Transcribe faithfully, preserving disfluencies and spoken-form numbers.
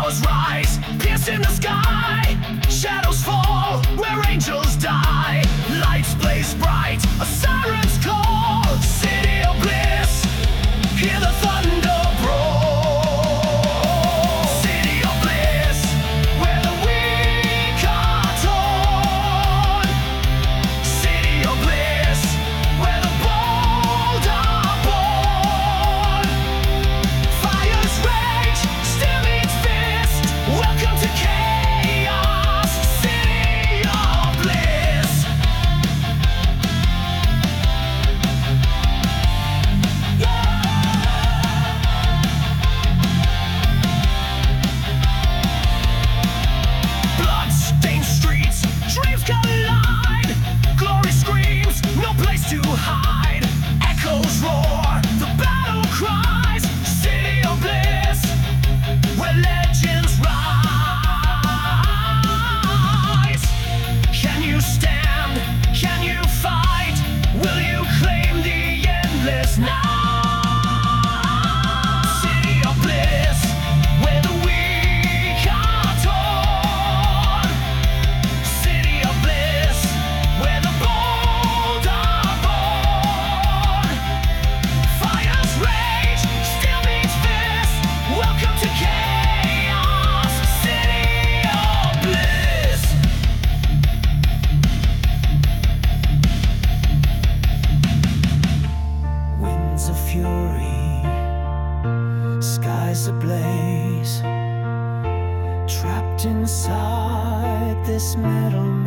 Echoes rise, piercing the sky. Shadows fall where angels die. Lights blaze bright, a siren's call. City of bliss, hear the thunder roar. City of bliss, where the weak are torn. City of bliss, where the bold are born. Fires rage, still meets fist. Welcome to chaos, city of bliss. Blood-stained streets, dreams collide. Glory screams, no place to hide. Echoes roar, the battle cries. City of bliss, where legends rise. Can you stand? Can you fight? Will you claim the endless night? City of bliss, where the weak are torn. City of bliss, where the bold are born. Fires rage, still meets fist. Welcome to chaos, city of bliss. Winds of fury, skies ablaze, trapped inside this metal